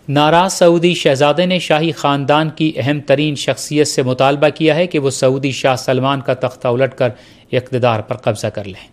ناراض سعودی شہزادے نے شاہی خاندان کی اہم ترین شخصیت سے مطالبہ کیا ہے کہ وہ سعودی شاہ سلمان کا تختہ الٹ کر اقتدار پر قبضہ کر لیں۔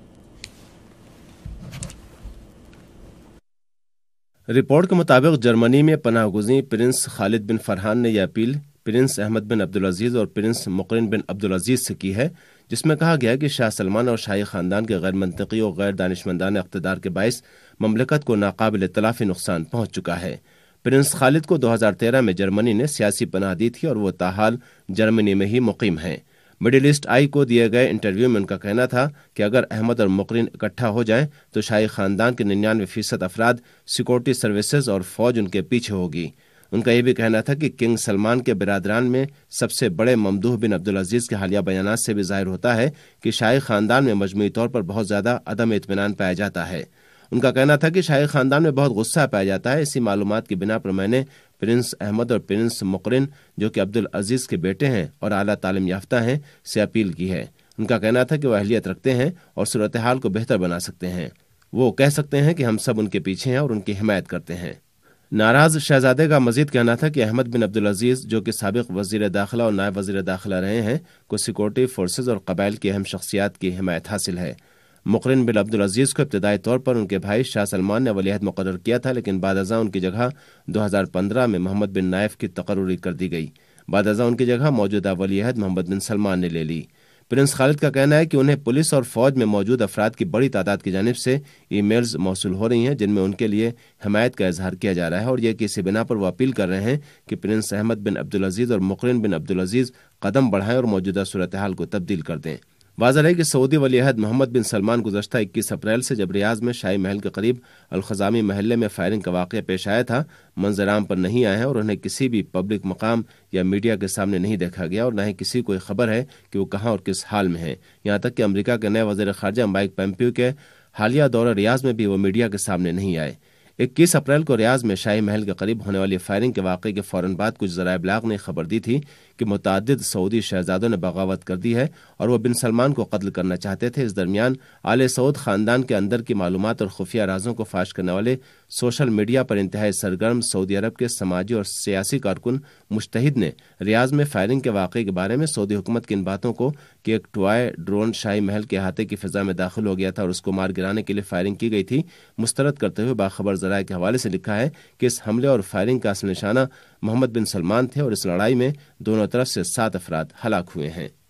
رپورٹ کے مطابق جرمنی میں پناہ گزین پرنس خالد بن فرحان نے یہ appeal Prince Ahmed bin Abdulaziz اور پرنس مقرن بن عبدالعزیز سے کی ہے، جس میں کہا گیا کہ شاہ سلمان اور شاہی خاندان کے غیر منطقی اور غیر دانشمندانہ اقتدار کے باعث مملکت کو ناقابل تلافی نقصان پہنچ چکا ہے۔ پرنس خالد کو 2013 میں جرمنی نے سیاسی پناہ دی تھی اور وہ تاحال جرمنی میں ہی مقیم ہیں۔ مڈل ایسٹ آئی کو دیے گئے انٹرویو میں ان کا کہنا تھا کہ اگر احمد اور مقرن اکٹھا ہو جائیں تو شاہی خاندان کے 99% افراد، سیکورٹی سروسز اور فوج ان کے پیچھے ہوگی۔ ان کا یہ بھی کہنا تھا کہ کنگ سلمان کے برادران میں سب سے بڑے ممدوح بن عبدالعزیز کے حالیہ بیانات سے بھی ظاہر ہوتا ہے کہ شاہی خاندان میں مجموعی طور پر بہت زیادہ عدم اطمینان پایا جاتا ہے۔ ان کا کہنا تھا کہ شاہی خاندان میں بہت غصہ پایا جاتا ہے۔ اسی معلومات کی بنا پر میں نے پرنس احمد اور پرنس مقرن، جو کہ عبدالعزیز کے بیٹے ہیں اور اعلیٰ تعلیم یافتہ ہیں، سے اپیل کی ہے۔ ان کا کہنا تھا کہ وہ اہلیت رکھتے ہیں اور صورتحال کو بہتر بنا سکتے ہیں۔ وہ کہہ سکتے ہیں کہ ہم سب ان کے پیچھے ہیں اور ان کی حمایت کرتے ہیں۔ ناراض شہزادے کا مزید کہنا تھا کہ احمد بن عبدالعزیز، جو کہ سابق وزیر داخلہ اور نائب وزیر داخلہ رہے ہیں، کو سیکورٹی فورسز اور قبائل کی اہم شخصیات کی حمایت حاصل ہے۔ مقرن بن عبدالعزیز کو ابتدائی طور پر ان کے بھائی شاہ سلمان نے ولیعہد مقرر کیا تھا، لیکن بعد ازاں ان کی جگہ 2015 میں محمد بن نائف کی تقرری کر دی گئی۔ بعد ازاں ان کی جگہ موجودہ ولیعہد محمد بن سلمان نے لے لی۔ پرنس خالد کا کہنا ہے کہ انہیں پولیس اور فوج میں موجود افراد کی بڑی تعداد کی جانب سے ای میلز موصول ہو رہی ہیں جن میں ان کے لیے حمایت کا اظہار کیا جا رہا ہے، اور یہ کہ اسی بنا پر وہ اپیل کر رہے ہیں کہ پرنس احمد بن عبدالعزیز اور مقرن بن عبدالعزیز قدم بڑھائیں اور موجودہ صورتحال کو تبدیل کر دیں۔ واضح ہے کہ سعودی ولیعہد محمد بن سلمان گزشتہ 21 اپریل سے جب ریاض میں شاہی محل کے قریب الخزامی محلے میں فائرنگ کا واقعہ پیش آیا تھا، منظر عام پر نہیں آئے ہیں اور انہیں کسی بھی پبلک مقام یا میڈیا کے سامنے نہیں دیکھا گیا، اور نہ ہی کسی کو خبر ہے کہ وہ کہاں اور کس حال میں ہیں۔ یہاں تک کہ امریکہ کے نئے وزیر خارجہ مائک پومپیو کے حالیہ دورہ ریاض میں بھی وہ میڈیا کے سامنے نہیں آئے۔ 21 اپریل کو ریاض میں شاہی محل کے قریب ہونے والی فائرنگ کے واقعے کے فوراً بعد کچھ ذرائع ابلاغ نے خبر دی تھی کہ متعدد سعودی شہزادوں نے بغاوت کر دی ہے اور وہ بن سلمان کو قتل کرنا چاہتے تھے۔ اس درمیان آل سعود خاندان کے اندر کی معلومات اور خفیہ رازوں کو فاش کرنے والے سوشل میڈیا پر انتہائی سرگرم سعودی عرب کے سماجی اور سیاسی کارکن مجتہد نے ریاض میں فائرنگ کے واقعے کے بارے میں سعودی حکومت کی ان باتوں کو کہ ایک ٹوائے ڈرون شاہی محل کے احاطے کی فضا میں داخل ہو گیا تھا اور اس کو مار گرانے کے لیے فائرنگ کی گئی تھی، مسترد کرتے ہوئے باخبر ذرائع کے حوالے سے لکھا ہے کہ اس حملے اور فائرنگ کا اصل نشانہ محمد بن سلمان تھے اور اس لڑائی میں دونوں طرف سے 7 افراد ہلاک ہوئے ہیں۔